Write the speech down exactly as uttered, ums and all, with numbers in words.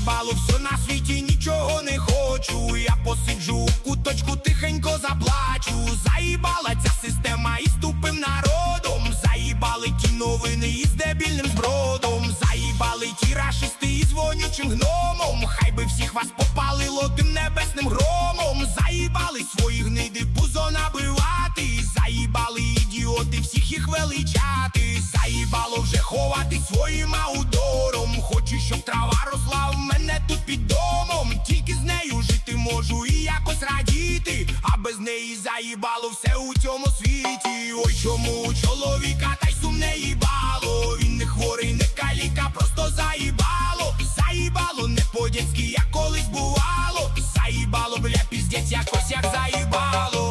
заїбало, все на світі, нічого не хочу. Я посиджу у куточку, тихенько заплачу. Заїбала ця система із тупим народом. Заїбали ті новини із дебільним збродом. Заїбали ті рашисти із вонючим гномом. Хай би всіх вас попалило тим небесним громом. Заїбали свої гниди пузо набивати. Заїбали ідіоти всіх їх величати. Заїбало вже ховати своїм аудором. Хочу, щоб трава росла в мене тут під домом. Тільки з нею жити можу і якось радіти. А без неї заїбало все у цьому світі. Ой, чому у чоловіка та й сумне їбало? Він не хворий, не каліка, просто заїбало. Заїбало не по-дєцьки, як колись бувало. Заїбало, бля, піздець, якось як заїбало.